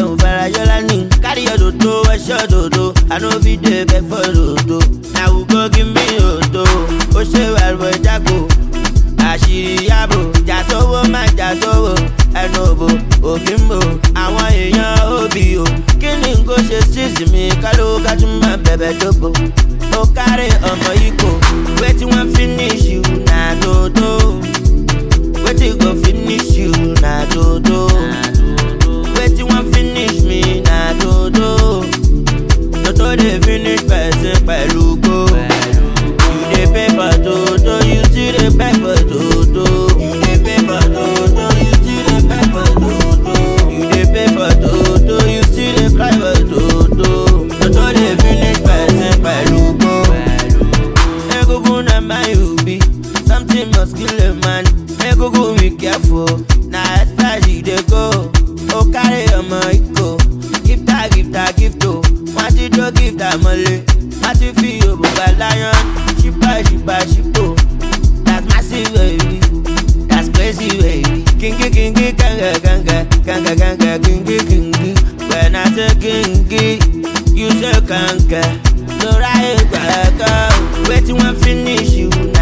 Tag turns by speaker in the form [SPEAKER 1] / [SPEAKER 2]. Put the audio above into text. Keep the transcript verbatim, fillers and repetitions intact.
[SPEAKER 1] no Farajolani. Carry your dodo, I shot dodo. I know if they beg for dodo. Now we go give me dodo. Oh, say well, boy, Jago. Àṣírí yàbò, jà sówó má jà sówó. Ẹnu òbò, òkìmbò, àwọn èèyàn òbí o. Kí ni n kò ṣe sísì mi? Káló ká tún máa bẹ̀bẹ̀ dógbò. Ó kárí ọmọ ikọ̀, wetin wan finish you na dodo. Wetin go finish you na dodo. Wetin wan finish me na dodo. Dodo dey finish person pẹ̀lú go. You dey pay for dodo, you still dey pay for dodo. You dey pay for dodo, you still dey pay for dodo. You dey pay for dodo, you still dey cry for dodo. Dodo dey finish person pẹ̀lú go. Egungun na my ubi, something must kill a man. Egungun be careful, na express you dey go. O carry ọmọ ikọ̀, give that, give that, give to. Wọ́n ti tó give that mọ́lẹ̀, wọ́n ti fi òbúgba lion. Shipa, shipa, shipo. That's massive, baby. That's crazy, baby. Kingi, kingi, kanga, kanga, kanga, kanga, kingi, kingi. When I say kingi, you say kanga. No right, go. Wait till I finish you.